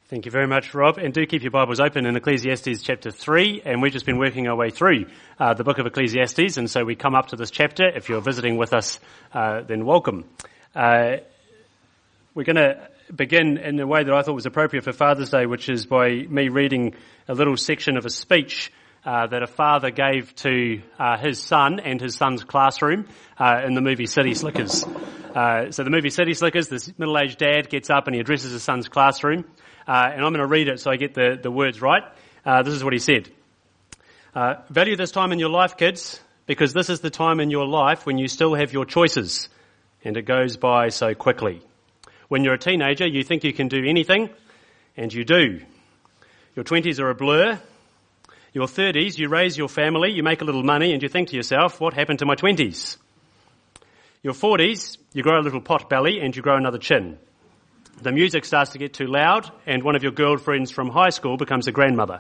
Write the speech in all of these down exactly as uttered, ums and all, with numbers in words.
Thank you very much, Rob. And do keep your Bibles open in Ecclesiastes chapter three. And we've just been working our way through uh, the book of Ecclesiastes. And so we come up to this chapter. If you're visiting with us, uh, then welcome. Uh, we're going to begin in a way that I thought was appropriate for Father's Day, which is by me reading a little section of a speech uh, that a father gave to uh, his son and his son's classroom uh, in the movie City Slickers. Uh, so the movie City Slickers, this middle-aged dad gets up and he addresses his son's classroom. Uh, and I'm going to read it so I get the, the words right. Uh, this is what he said. Uh, value this time in your life, kids, because this is the time in your life when you still have your choices, and it goes by so quickly. When you're a teenager, you think you can do anything, and you do. Your twenties are a blur. Your thirties, you raise your family, you make a little money, and you think to yourself, what happened to my twenties? Your forties, you grow a little pot belly, and you grow another chin. The music starts to get too loud and one of your girlfriends from high school becomes a grandmother.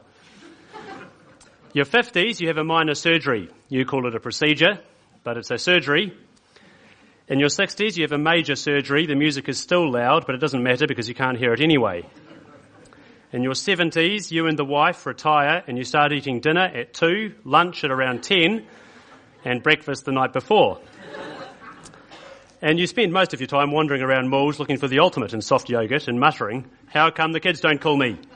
Your fifties, you have a minor surgery. You call it a procedure, but it's a surgery. In your sixties, you have a major surgery. The music is still loud, but it doesn't matter because you can't hear it anyway. In your seventies, you and the wife retire and you start eating dinner at two, lunch at around ten, and breakfast the night before. And you spend most of your time wandering around malls looking for the ultimate in soft yogurt and muttering, how come the kids don't call me?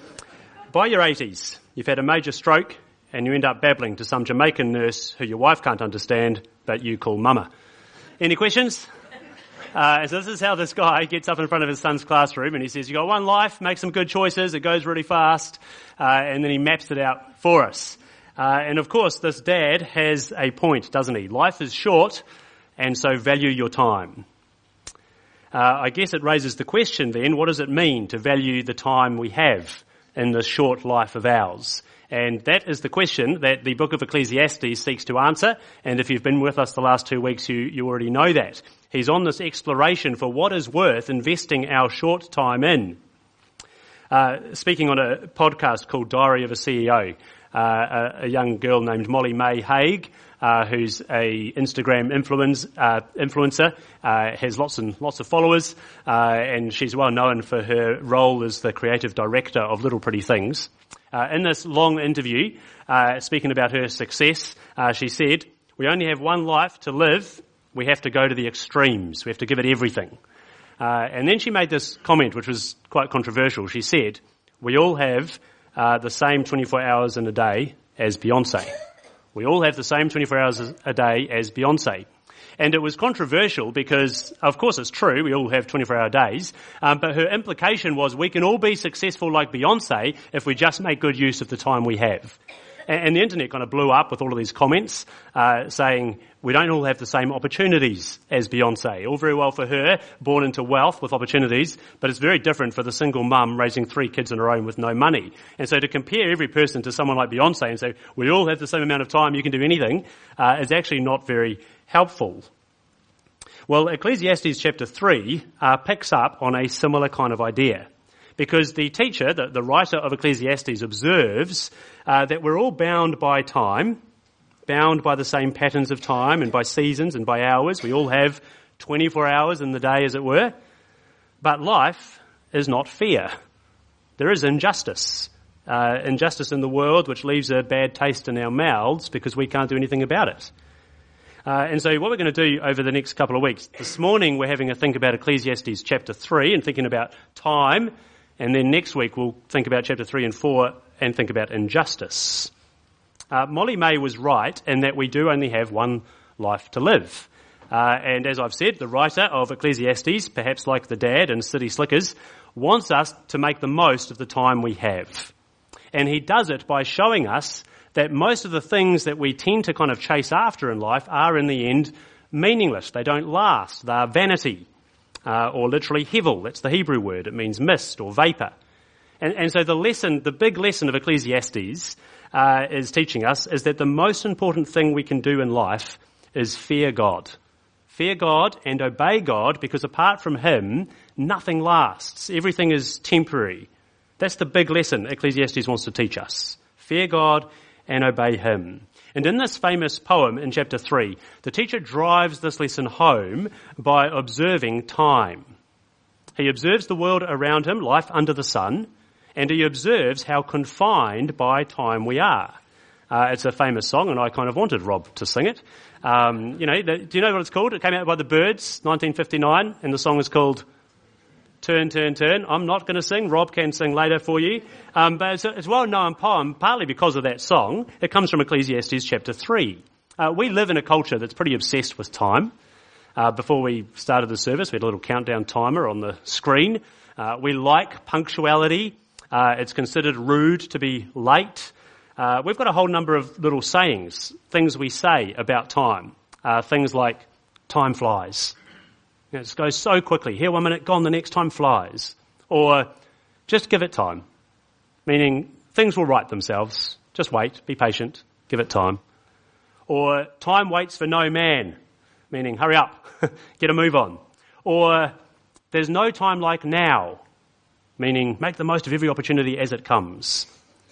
By your eighties, you've had a major stroke and you end up babbling to some Jamaican nurse who your wife can't understand, but you call mama. Any questions? Uh, so this is how this guy gets up in front of his son's classroom and he says, you got one life, make some good choices, it goes really fast, uh, and then he maps it out for us. Uh, and of course, this dad has a point, doesn't he? Life is short, and so value your time. Uh, I guess it raises the question then, what does it mean to value the time we have in this short life of ours? And that is the question that the book of Ecclesiastes seeks to answer. And if you've been with us the last two weeks, you, you already know that. He's on this exploration for what is worth investing our short time in. Uh, speaking on a podcast called Diary of a C E O, uh, a, a young girl named Molly May Haig, Uh, who's a Instagram influence, uh, influencer, uh, has lots and lots of followers, uh, and she's well known for her role as the creative director of Little Pretty Things. Uh, in this long interview, uh, speaking about her success, uh, she said, we only have one life to live, we have to go to the extremes, we have to give it everything. Uh, and then she made this comment, which was quite controversial. She said, we all have uh, the same twenty-four hours in a day as Beyonce. We all have the same twenty-four hours a day as Beyonce. And it was controversial because, of course it's true, we all have twenty-four hour days, um, but her implication was we can all be successful like Beyonce if we just make good use of the time we have. And, and the internet kind of blew up with all of these comments uh, saying we don't all have the same opportunities as Beyonce. All very well for her, born into wealth with opportunities, but it's very different for the single mum raising three kids on her own with no money. And so to compare every person to someone like Beyonce and say, we all have the same amount of time, you can do anything, uh, is actually not very helpful. Well, Ecclesiastes chapter three uh, picks up on a similar kind of idea. Because the teacher, the, the writer of Ecclesiastes, observes uh, that we're all bound by time, bound by the same patterns of time and by seasons and by hours. We all have twenty-four hours in the day, as it were. But life is not fair. There is injustice. Uh, injustice in the world which leaves a bad taste in our mouths because we can't do anything about it. Uh, and so what we're going to do over the next couple of weeks, this morning we're having a think about Ecclesiastes chapter three and thinking about time. And then next week we'll think about chapter three and four and think about injustice. Uh, Molly May was right in that we do only have one life to live. Uh, and as I've said, the writer of Ecclesiastes, perhaps like the dad in City Slickers, wants us to make the most of the time we have. And he does it by showing us that most of the things that we tend to kind of chase after in life are in the end meaningless. They don't last. They're vanity. Uh, or literally hevel, that's the Hebrew word. It means mist or vapour. And, and so the lesson, the big lesson of Ecclesiastes uh, is teaching us is that the most important thing we can do in life is fear God. Fear God and obey God, because apart from him, nothing lasts. Everything is temporary. That's the big lesson Ecclesiastes wants to teach us. Fear God and obey him. And in this famous poem in chapter three, the teacher drives this lesson home by observing time. He observes the world around him, life under the sun, and he observes how confined by time we are. Uh, it's a famous song, and I kind of wanted Rob to sing it. Um, you know, the, do you know what it's called? It came out by the Byrds, nineteen fifty-nine, and the song is called Turn, Turn, Turn. I'm not going to sing. Rob can sing later for you. Um, but it's a, it's a well-known poem, partly because of that song. It comes from Ecclesiastes chapter three. Uh, we live in a culture that's pretty obsessed with time. Uh, before we started the service, we had a little countdown timer on the screen. Uh, we like punctuality. Uh, it's considered rude to be late. Uh, we've got a whole number of little sayings, things we say about time. Uh, things like, time flies. You know, it goes so quickly. Here one minute, gone the next, time flies. Or, just give it time. Meaning, things will right themselves. Just wait, be patient, give it time. Or, time waits for no man. Meaning, hurry up, get a move on. Or, there's no time like now. Meaning, make the most of every opportunity as it comes.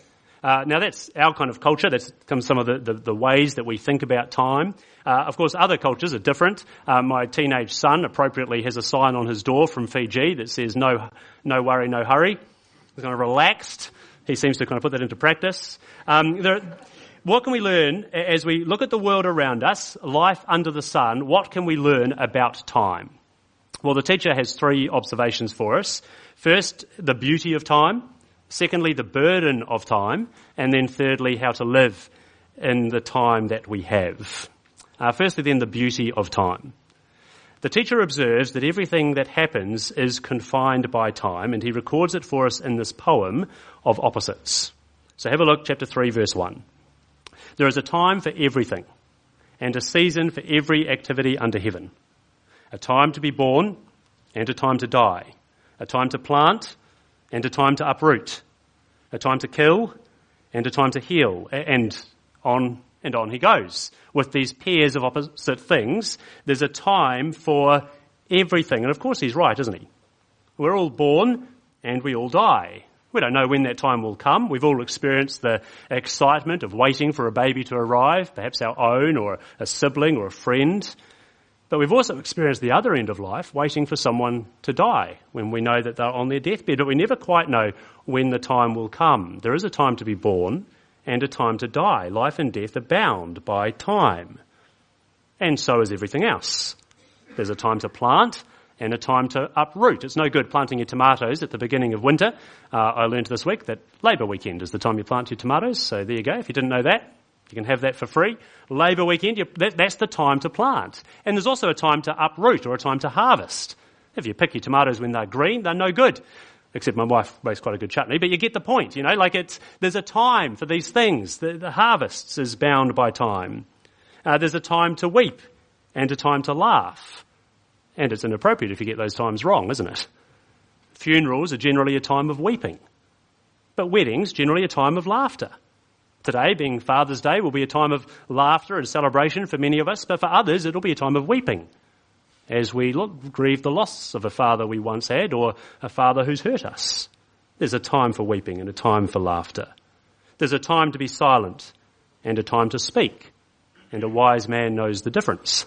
Uh, now that's our kind of culture. That's some of the, the, the ways that we think about time. Uh, of course, other cultures are different. Uh, my teenage son appropriately has a sign on his door from Fiji that says no, no worry, no hurry. He's kind of relaxed. He seems to kind of put that into practice. Um, there, what can we learn as we look at the world around us, life under the sun? What can we learn about time? Well, the teacher has three observations for us. First, the beauty of time. Secondly, the burden of time. And then thirdly, how to live in the time that we have. Uh, firstly, then, the beauty of time. The teacher observes that everything that happens is confined by time, and he records it for us in this poem of opposites. So have a look, chapter three, verse one. There is a time for everything, and a season for every activity under heaven. A time to be born, and a time to die. A time to plant, and a time to uproot, a time to kill, and a time to heal, and on and on he goes. With these pairs of opposite things, there's a time for everything. And of course he's right, isn't he? We're all born, and we all die. We don't know when that time will come. We've all experienced the excitement of waiting for a baby to arrive, perhaps our own, or a sibling, or a friend. But we've also experienced the other end of life, waiting for someone to die, when we know that they're on their deathbed, but we never quite know when the time will come. There is a time to be born and a time to die. Life and death are bound by time. And so is everything else. There's a time to plant and a time to uproot. It's no good planting your tomatoes at the beginning of winter. Uh, I learned this week that Labour weekend is the time you plant your tomatoes, so there you go. If you didn't know that, you can have that for free. Labour weekend, you, that, that's the time to plant. And there's also a time to uproot or a time to harvest. If you pick your tomatoes when they're green, they're no good. Except my wife makes quite a good chutney, but you get the point, you know, like it's, there's a time for these things. The, the harvests is bound by time. Uh, there's a time to weep and a time to laugh. And it's inappropriate if you get those times wrong, isn't it? Funerals are generally a time of weeping. But weddings, generally a time of laughter. Today, being Father's Day, will be a time of laughter and celebration for many of us, but for others it'll be a time of weeping as we look, grieve the loss of a father we once had or a father who's hurt us. There's a time for weeping and a time for laughter. There's a time to be silent and a time to speak, and a wise man knows the difference.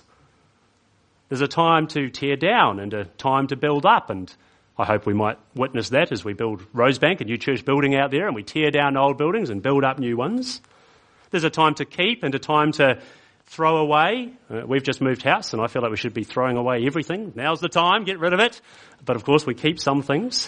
There's a time to tear down and a time to build up, and I hope we might witness that as we build Rosebank, a new church building out there, and we tear down old buildings and build up new ones. There's a time to keep and a time to throw away. Uh, we've just moved house, and I feel like we should be throwing away everything. Now's the time, get rid of it. But of course we keep some things.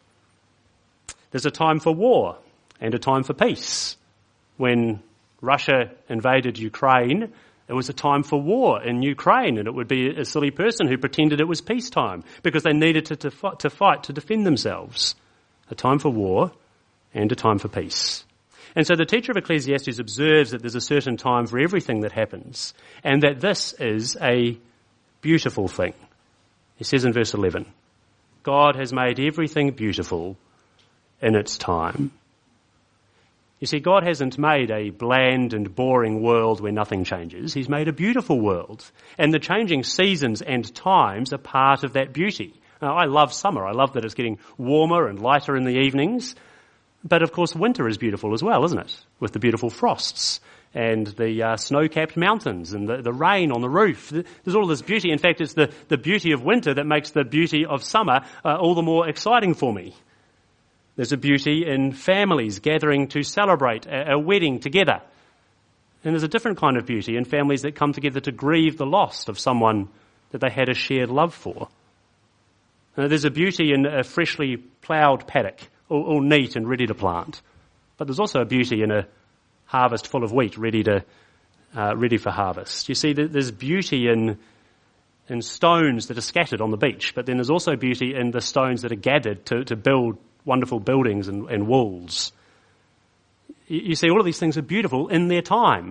There's a time for war and a time for peace. When Russia invaded Ukraine, it was a time for war in Ukraine, and it would be a silly person who pretended it was peacetime because they needed to, to, fight, to fight to defend themselves. A time for war and a time for peace. And so the teacher of Ecclesiastes observes that there's a certain time for everything that happens, and that this is a beautiful thing. He says in verse eleven, God has made everything beautiful in its time. You see, God hasn't made a bland and boring world where nothing changes. He's made a beautiful world. And the changing seasons and times are part of that beauty. Now, I love summer. I love that it's getting warmer and lighter in the evenings. But of course, winter is beautiful as well, isn't it? With the beautiful frosts and the uh, snow-capped mountains and the, the rain on the roof. There's all this beauty. In fact, it's the, the beauty of winter that makes the beauty of summer uh, all the more exciting for me. There's a beauty in families gathering to celebrate a, a wedding together. And there's a different kind of beauty in families that come together to grieve the loss of someone that they had a shared love for. Uh, there's a beauty in a freshly ploughed paddock, all, all neat and ready to plant. But there's also a beauty in a harvest full of wheat ready to uh, ready for harvest. You see, there's beauty in in stones that are scattered on the beach, but then there's also beauty in the stones that are gathered to, to build wonderful buildings and, and walls. You, you see, all of these things are beautiful in their time.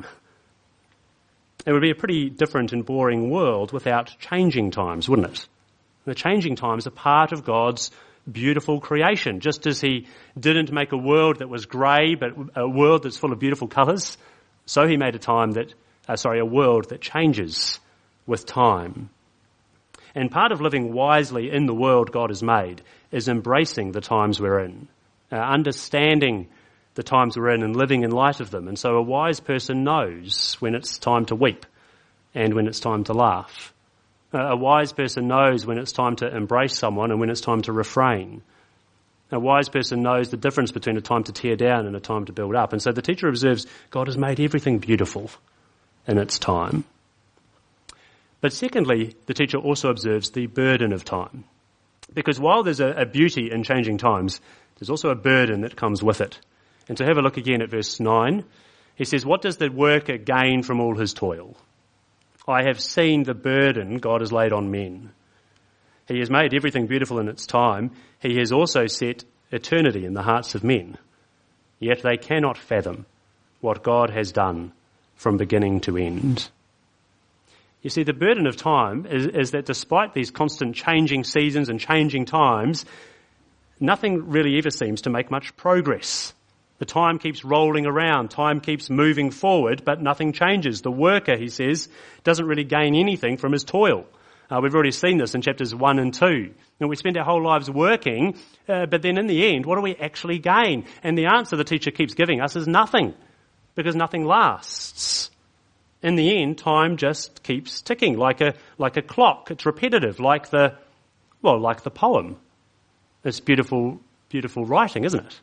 It would be a pretty different and boring world without changing times, wouldn't it? The changing times are part of God's beautiful creation. Just as he didn't make a world that was grey, but a world that's full of beautiful colours, so he made a time that, uh, sorry, a world that changes with time. And part of living wisely in the world God has made is embracing the times we're in, uh, understanding the times we're in and living in light of them. And so a wise person knows when it's time to weep and when it's time to laugh. A wise person knows when it's time to embrace someone and when it's time to refrain. A wise person knows the difference between a time to tear down and a time to build up. And so the teacher observes God has made everything beautiful in its time. But secondly, the teacher also observes the burden of time. Because while there's a, a beauty in changing times, there's also a burden that comes with it. And to have a look again at verse nine, he says, "What does the worker gain from all his toil? I have seen the burden God has laid on men. He has made everything beautiful in its time. He has also set eternity in the hearts of men. Yet they cannot fathom what God has done from beginning to end." You see, the burden of time is, is that despite these constant changing seasons and changing times, nothing really ever seems to make much progress. The time keeps rolling around, time keeps moving forward, but nothing changes. The worker, he says, doesn't really gain anything from his toil. Uh, we've already seen this in chapters one and two. And we spend our whole lives working, uh, but then in the end, what do we actually gain? And the answer the teacher keeps giving us is nothing, because nothing lasts. In the end, time just keeps ticking like a like a clock. It's repetitive, like the well, like the poem. It's beautiful, beautiful writing, isn't it?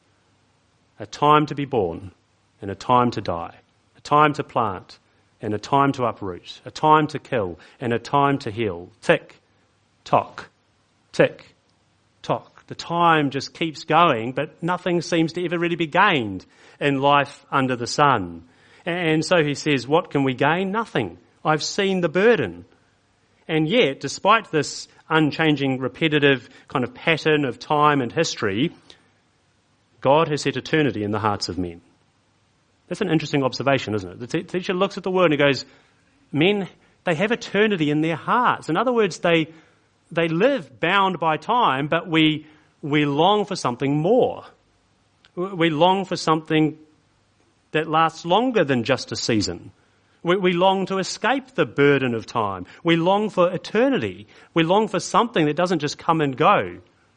A time to be born, and a time to die, a time to plant, and a time to uproot, a time to kill, and a time to heal. Tick, tock, tick, tock. The time just keeps going, but nothing seems to ever really be gained in life under the sun. And so he says, what can we gain? Nothing. I've seen the burden. And yet, despite this unchanging, repetitive kind of pattern of time and history, God has set eternity in the hearts of men. That's an interesting observation, isn't it? The te- teacher looks at the word and he goes, men, they have eternity in their hearts. In other words, they they live bound by time, but we we long for something more. We long for something that lasts longer than just a season. We, we long to escape the burden of time. We long for eternity. We long for something that doesn't just come and go.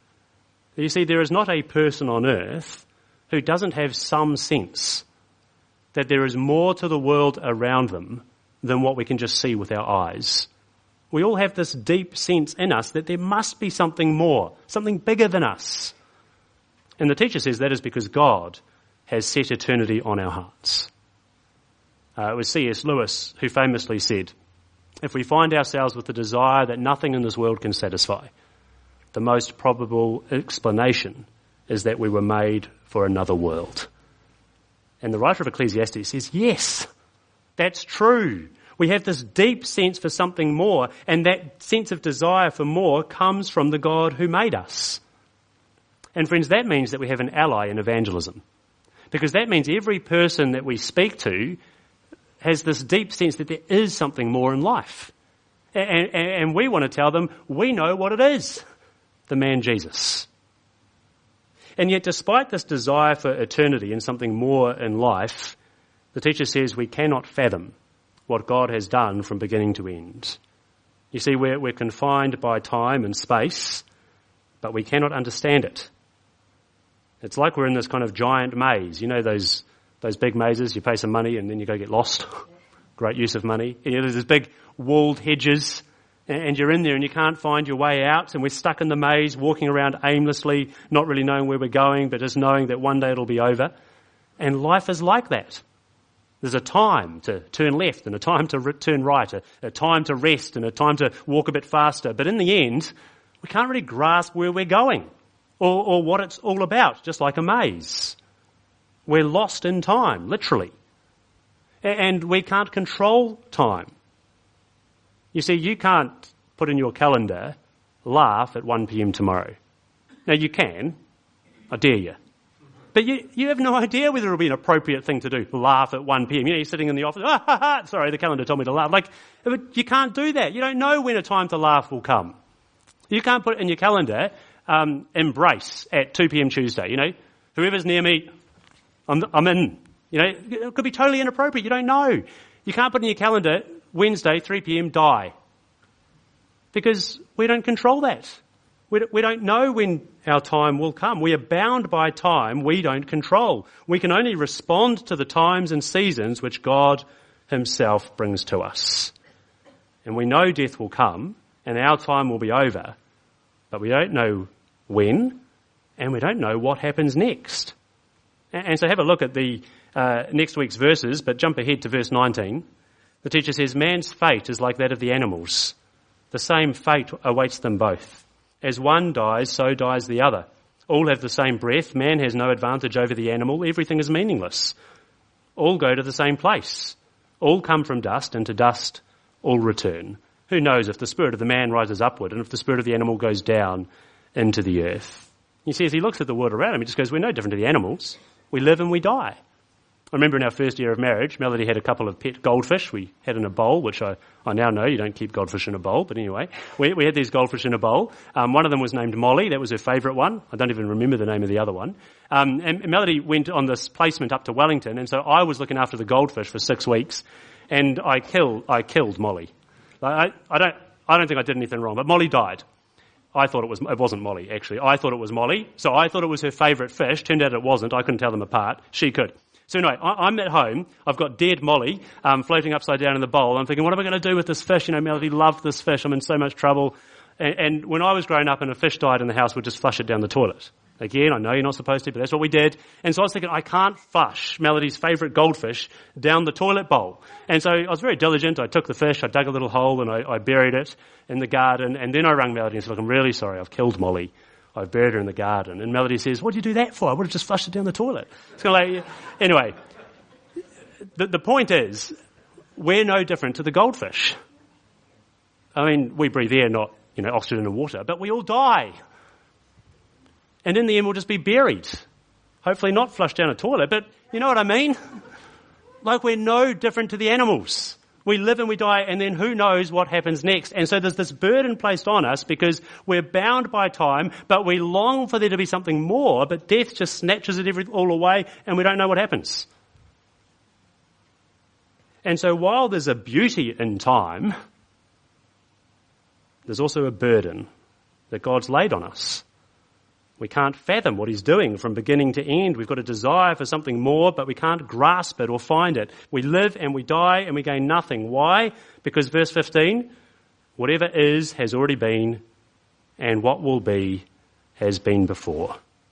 You see, there is not a person on earth who doesn't have some sense that there is more to the world around them than what we can just see with our eyes. We all have this deep sense in us that there must be something more, something bigger than us. And the teacher says that is because God has set eternity on our hearts. Uh, it was C S Lewis who famously said, if we find ourselves with the desire that nothing in this world can satisfy, the most probable explanation is that we were made for another world. And the writer of Ecclesiastes says, yes, that's true. We have this deep sense for something more, and that sense of desire for more comes from the God who made us. And friends, that means that we have an ally in evangelism. Because that means every person that we speak to has this deep sense that there is something more in life. And, and, and we want to tell them, we know what it is, the man Jesus. And yet, despite this desire for eternity and something more in life, the teacher says we cannot fathom what God has done from beginning to end. You see, we're, we're confined by time and space, but we cannot understand it. It's like we're in this kind of giant maze. You know those those big mazes, you pay some money and then you go get lost. Great use of money. You know, there's these big walled hedges and you're in there and you can't find your way out, and we're stuck in the maze, walking around aimlessly, not really knowing where we're going, but just knowing that one day it'll be over. And life is like that. There's a time to turn left and a time to re- turn right, a, a time to rest and a time to walk a bit faster. But in the end, we can't really grasp where we're going or, or what it's all about, just like a maze. We're lost in time, literally. And we can't control time. You see, you can't put in your calendar, laugh at one p.m. tomorrow. Now, you can. I dare you. But you, you have no idea whether it'll be an appropriate thing to do, laugh at one p.m. You know, you're sitting in the office, ah, ha, ha, sorry, the calendar told me to laugh. Like, you can't do that. You don't know when a time to laugh will come. You can't put it in your calendar, um, embrace at two p.m. Tuesday. You know, whoever's near me, I'm, I'm in. You know, it could be totally inappropriate. You don't know. You can't put in your calendar, Wednesday, three p.m, die. Because we don't control that. We we don't know when our time will come. We are bound by time we don't control. We can only respond to the times and seasons which God himself brings to us. And we know death will come and our time will be over, but we don't know when and we don't know what happens next. And so have a look at the uh, next week's verses, but jump ahead to verse nineteen. The teacher says, man's fate is like that of the animals. The same fate awaits them both. As one dies, so dies the other. All have the same breath. Man has no advantage over the animal. Everything is meaningless. All go to the same place. All come from dust, and to dust all return. Who knows if the spirit of the man rises upward and if the spirit of the animal goes down into the earth? You see, as he looks at the world around him, he just goes, we're no different to the animals. We live and we die. I remember in our first year of marriage, Melody had a couple of pet goldfish we had in a bowl, which I, I now know you don't keep goldfish in a bowl, but anyway, we, we had these goldfish in a bowl. Um, one of them was named Molly. That was her favourite one. I don't even remember the name of the other one. Um, and, and Melody went on this placement up to Wellington, and so I was looking after the goldfish for six weeks, and I killed I killed Molly. Like, I, I don't I don't think I did anything wrong, but Molly died. I thought it was, it wasn't Molly, actually. I thought it was Molly, so I thought it was her favourite fish. Turned out it wasn't. I couldn't tell them apart. She could. So anyway, I, I'm at home. I've got dead Molly um, floating upside down in the bowl. I'm thinking, what am I going to do with this fish? You know, Melody loved this fish. I'm in so much trouble. And, and when I was growing up and a fish died in the house, we'd just flush it down the toilet. Again, I know you're not supposed to, but that's what we did. And so I was thinking, I can't flush Melody's favourite goldfish down the toilet bowl. And so I was very diligent. I took the fish, I dug a little hole, and I, I buried it in the garden. And then I rang Melody and said, look, I'm really sorry, I've killed Molly. I've buried her in the garden. And Melody says, what did you do that for? I would have just flushed it down the toilet. It's kind of like, anyway, the, the point is, we're no different to the goldfish. I mean, we breathe air, not, you know, oxygen and water, but we all die. And in the end, we'll just be buried. Hopefully not flushed down a toilet, but you know what I mean? Like, we're no different to the animals. We live and we die, and then who knows what happens next. And so there's this burden placed on us because we're bound by time, but we long for there to be something more, but death just snatches it every, all away, and we don't know what happens. And so while there's a beauty in time, there's also a burden that God's laid on us. We can't fathom what he's doing from beginning to end. We've got a desire for something more, but we can't grasp it or find it. We live and we die and we gain nothing. Why? Because verse fifteen, whatever is has already been, and what will be has been before.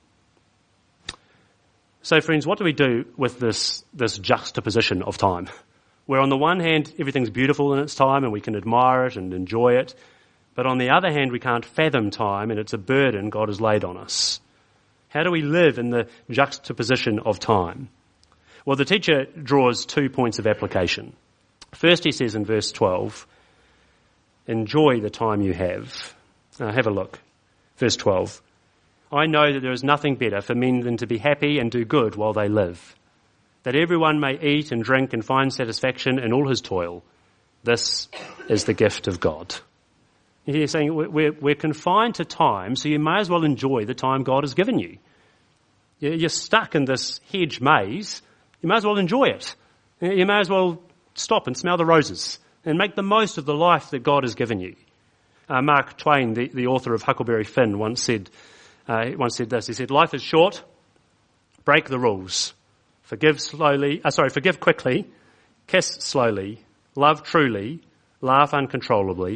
So friends, what do we do with this, this juxtaposition of time? Where on the one hand, everything's beautiful in its time and we can admire it and enjoy it. But on the other hand, we can't fathom time, and it's a burden God has laid on us. How do we live in the juxtaposition of time? Well, the teacher draws two points of application. First, he says in verse twelve, enjoy the time you have. Now, have a look. Verse twelve, I know that there is nothing better for men than to be happy and do good while they live, that everyone may eat and drink and find satisfaction in all his toil. This is the gift of God. He's saying we're, we're confined to time, so you may as well enjoy the time God has given you. You're stuck in this hedge maze. You may as well enjoy it. You may as well stop and smell the roses and make the most of the life that God has given you. Uh, Mark Twain, the, the author of Huckleberry Finn, once said, uh, once said this. He said, life is short. Break the rules. Forgive slowly. Uh, sorry, forgive quickly. Kiss slowly. Love truly. Laugh uncontrollably.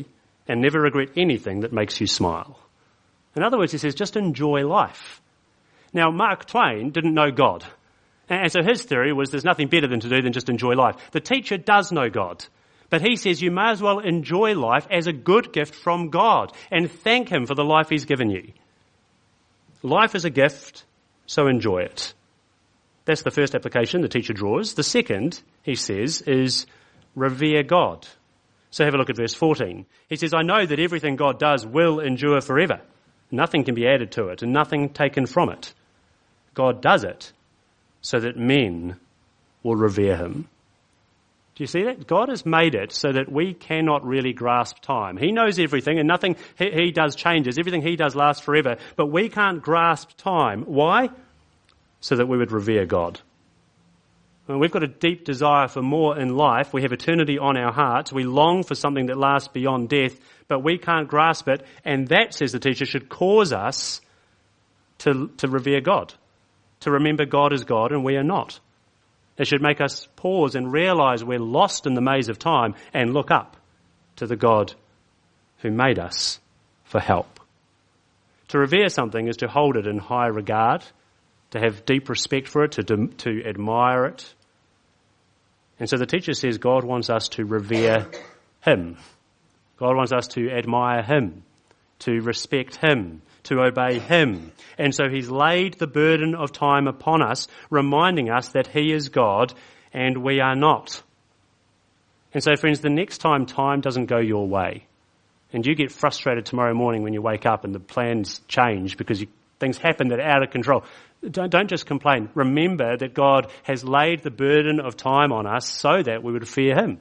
and never regret anything that makes you smile. In other words, he says, just enjoy life. Now, Mark Twain didn't know God. And so his theory was there's nothing better than to do than just enjoy life. The teacher does know God. But he says you may as well enjoy life as a good gift from God and thank him for the life he's given you. Life is a gift, so enjoy it. That's the first application the teacher draws. The second, he says, is revere God. So have a look at verse fourteen. He says, I know that everything God does will endure forever. Nothing can be added to it and nothing taken from it. God does it so that men will revere him. Do you see that? God has made it so that we cannot really grasp time. He knows everything and nothing he, he does changes. Everything he does lasts forever. But we can't grasp time. Why? So that we would revere God. Well, we've got a deep desire for more in life. We have eternity on our hearts. We long for something that lasts beyond death, but we can't grasp it. And that, says the teacher, should cause us to, to revere God, to remember God is God and we are not. It should make us pause and realize we're lost in the maze of time and look up to the God who made us for help. To revere something is to hold it in high regard, to have deep respect for it, to, to admire it. And so the teacher says God wants us to revere him. God wants us to admire him, to respect him, to obey him. And so he's laid the burden of time upon us, reminding us that he is God and we are not. And so, friends, the next time time doesn't go your way and you get frustrated tomorrow morning when you wake up and the plans change because you, things happen that are out of control, don't, don't just complain. Remember that God has laid the burden of time on us so that we would fear him.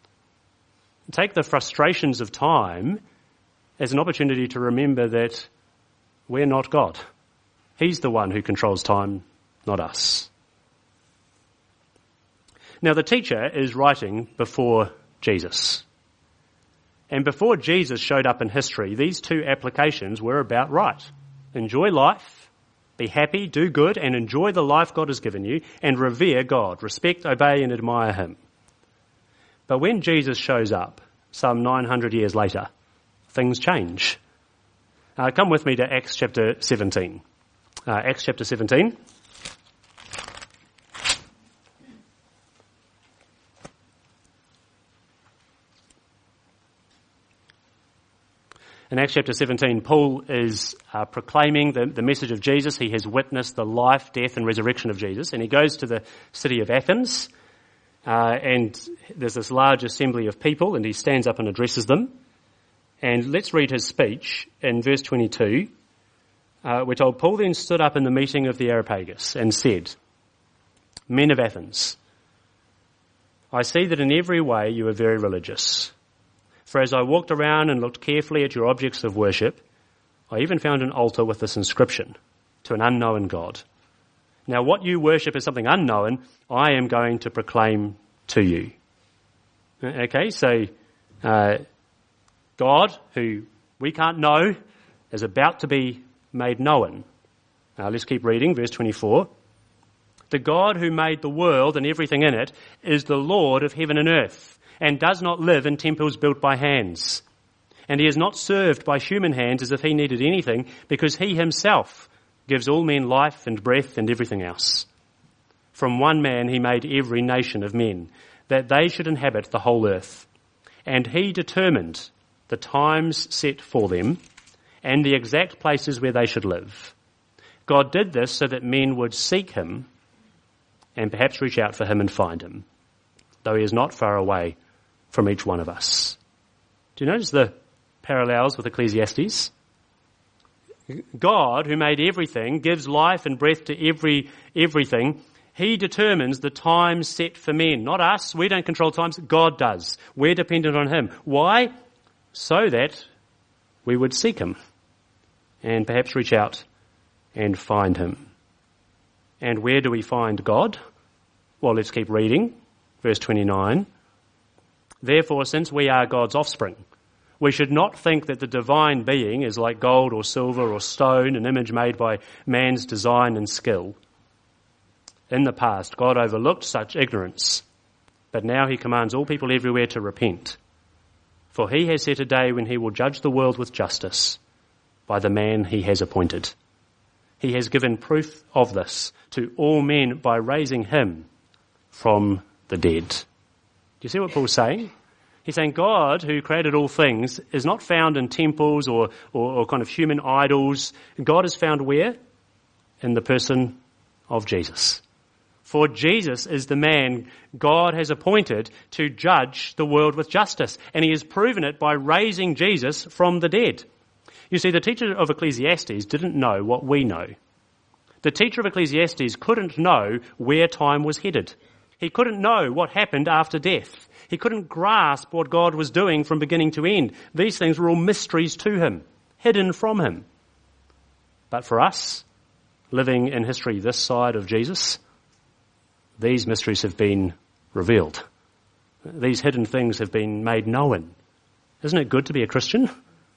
Take the frustrations of time as an opportunity to remember that we're not God. He's the one who controls time, not us. Now, the teacher is writing before Jesus. And before Jesus showed up in history, these two applications were about right. Enjoy life, be happy, do good, and enjoy the life God has given you, and revere God. Respect, obey, and admire him. But when Jesus shows up, some nine hundred years later, things change. Uh, come with me to Acts chapter seventeen. Uh, Acts chapter seventeen. In Acts chapter seventeen, Paul is uh, proclaiming the, the message of Jesus. He has witnessed the life, death and resurrection of Jesus. And he goes to the city of Athens. Uh, and there's this large assembly of people and he stands up and addresses them. And let's read his speech in verse twenty-two. Uh, we're told, Paul then stood up in the meeting of the Areopagus and said, Men of Athens, I see that in every way you are very religious. For as I walked around and looked carefully at your objects of worship, I even found an altar with this inscription, to an unknown God. Now what you worship is something unknown, I am going to proclaim to you. Okay, so uh, God, who we can't know, is about to be made known. Now let's keep reading, verse twenty-four. The God who made the world and everything in it is the Lord of heaven and earth, and does not live in temples built by hands. And he is not served by human hands as if he needed anything, because he himself gives all men life and breath and everything else. From one man he made every nation of men, that they should inhabit the whole earth. And he determined the times set for them and the exact places where they should live. God did this so that men would seek him and perhaps reach out for him and find him, though he is not far away from each one of us. Do you notice the parallels with Ecclesiastes? God, who made everything, gives life and breath to every everything. He determines the times set for men, not us. We don't control times. God does. We're dependent on him. Why? So that we would seek him and perhaps reach out and find him. And where do we find God? Well, let's keep reading. Verse twenty-nine. Therefore, since we are God's offspring, we should not think that the divine being is like gold or silver or stone, an image made by man's design and skill. In the past, God overlooked such ignorance, but now he commands all people everywhere to repent. For he has set a day when he will judge the world with justice by the man he has appointed. He has given proof of this to all men by raising him from the dead. Do you see what Paul's saying? He's saying God, who created all things, is not found in temples or, or, or kind of human idols. God is found where? In the person of Jesus. For Jesus is the man God has appointed to judge the world with justice. And he has proven it by raising Jesus from the dead. You see, the teacher of Ecclesiastes didn't know what we know. The teacher of Ecclesiastes couldn't know where time was headed. He couldn't know what happened after death. He couldn't grasp what God was doing from beginning to end. These things were all mysteries to him, hidden from him. But for us, living in history this side of Jesus, these mysteries have been revealed. These hidden things have been made known. Isn't it good to be a Christian?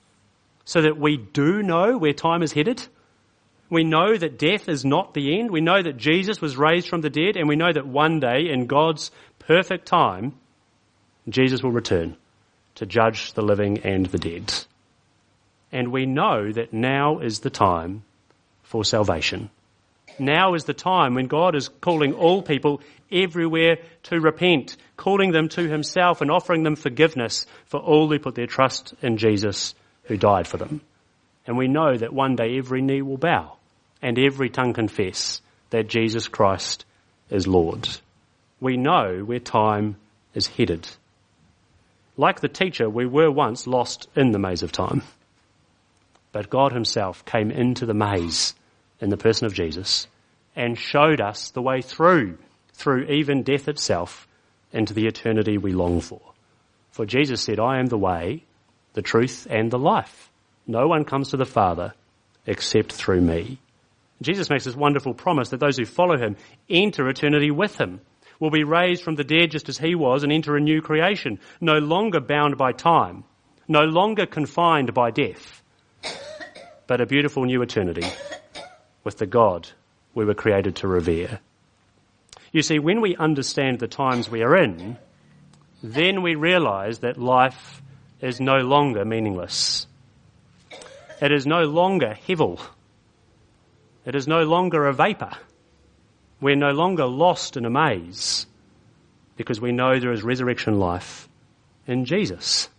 So that we do know where time is headed. We know that death is not the end. We know that Jesus was raised from the dead, and we know that one day, in God's perfect time, Jesus will return to judge the living and the dead. And we know that now is the time for salvation. Now is the time when God is calling all people everywhere to repent, calling them to himself and offering them forgiveness for all who put their trust in Jesus who died for them. And we know that one day every knee will bow and every tongue confess that Jesus Christ is Lord. We know where time is headed. Like the teacher, we were once lost in the maze of time. But God himself came into the maze in the person of Jesus and showed us the way through, through even death itself, into the eternity we long for. For Jesus said, I am the way, the truth, and the life. No one comes to the Father except through me. Jesus makes this wonderful promise that those who follow him enter eternity with him, will be raised from the dead just as he was and enter a new creation, no longer bound by time, no longer confined by death, but a beautiful new eternity with the God we were created to revere. You see, when we understand the times we are in, then we realize that life is no longer meaningless. It is no longer hevel. It is no longer a vapour. We're no longer lost in a maze because we know there is resurrection life in Jesus.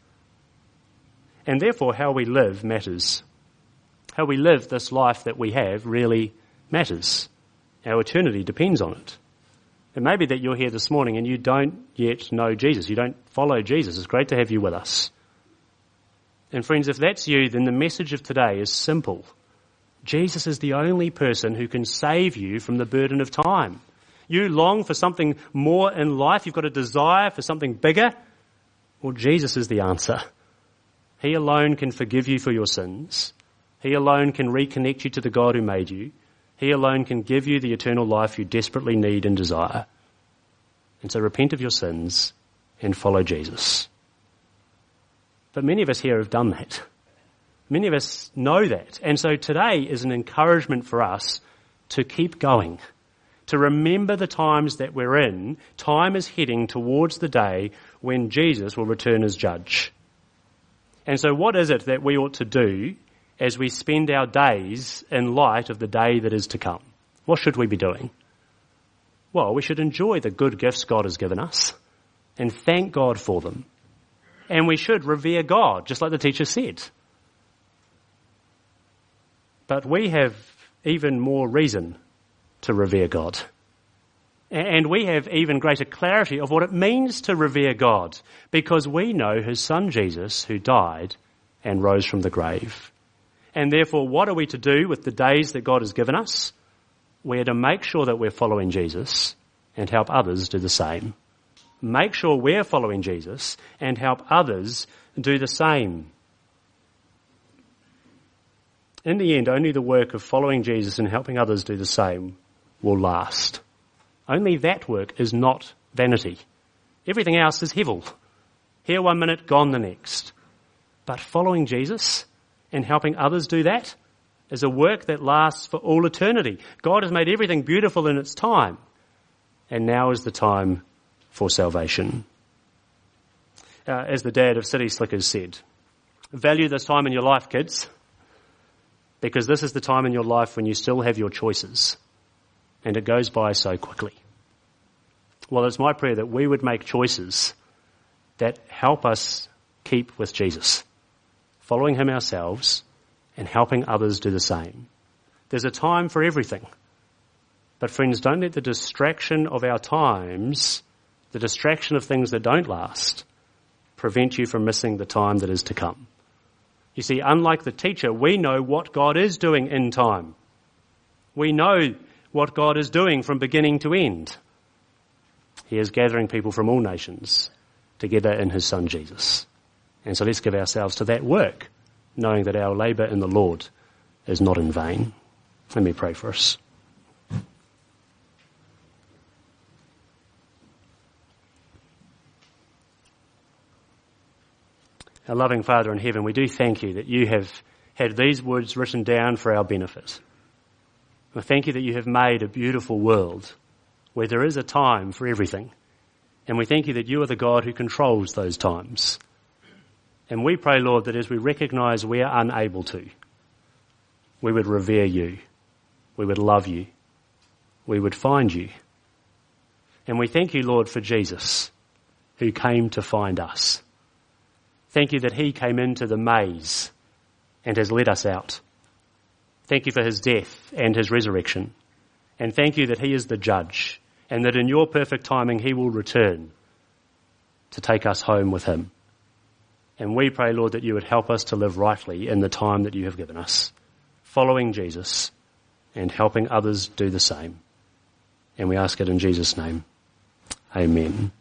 And therefore how we live matters. How we live this life that we have really matters. Our eternity depends on it. It may be that you're here this morning and you don't yet know Jesus. You don't follow Jesus. It's great to have you with us. And friends, if that's you, then the message of today is simple. Jesus is the only person who can save you from the burden of time. You long for something more in life. You've got a desire for something bigger. Well, Jesus is the answer. He alone can forgive you for your sins. He alone can reconnect you to the God who made you. He alone can give you the eternal life you desperately need and desire. And so repent of your sins and follow Jesus. But many of us here have done that. Many of us know that. And so today is an encouragement for us to keep going, to remember the times that we're in. Time is heading towards the day when Jesus will return as judge. And so what is it that we ought to do as we spend our days in light of the day that is to come? What should we be doing? Well, we should enjoy the good gifts God has given us and thank God for them. And we should revere God, just like the teacher said. But we have even more reason to revere God. And we have even greater clarity of what it means to revere God, because we know his son Jesus, who died and rose from the grave. And therefore, what are we to do with the days that God has given us? We're to make sure that we're following Jesus and help others do the same. Make sure we're following Jesus and help others do the same. In the end, only the work of following Jesus and helping others do the same will last. Only that work is not vanity. Everything else is hevel. Here one minute, gone the next. But following Jesus and helping others do that is a work that lasts for all eternity. God has made everything beautiful in its time. And now is the time for salvation. uh, as the dad of City Slickers said, value this time in your life, kids, because this is the time in your life when you still have your choices, and it goes by so quickly. Well, it's my prayer that we would make choices that help us keep with Jesus, following him ourselves and helping others do the same. There's a time for everything. But friends, don't let the distraction of our times, the distraction of things that don't last, prevent you from missing the time that is to come. You see, unlike the teacher, we know what God is doing in time. We know what God is doing from beginning to end. He is gathering people from all nations together in his Son Jesus. And so let's give ourselves to that work, knowing that our labour in the Lord is not in vain. Let me pray for us. Our loving Father in heaven, we do thank you that you have had these words written down for our benefit. We thank you that you have made a beautiful world where there is a time for everything. And we thank you that you are the God who controls those times. And we pray, Lord, that as we recognise we are unable to, we would revere you, we would love you, we would find you. And we thank you, Lord, for Jesus, who came to find us. Thank you that he came into the maze and has let us out. Thank you for his death and his resurrection. And thank you that he is the judge and that in your perfect timing he will return to take us home with him. And we pray, Lord, that you would help us to live rightly in the time that you have given us, following Jesus and helping others do the same. And we ask it in Jesus' name. Amen.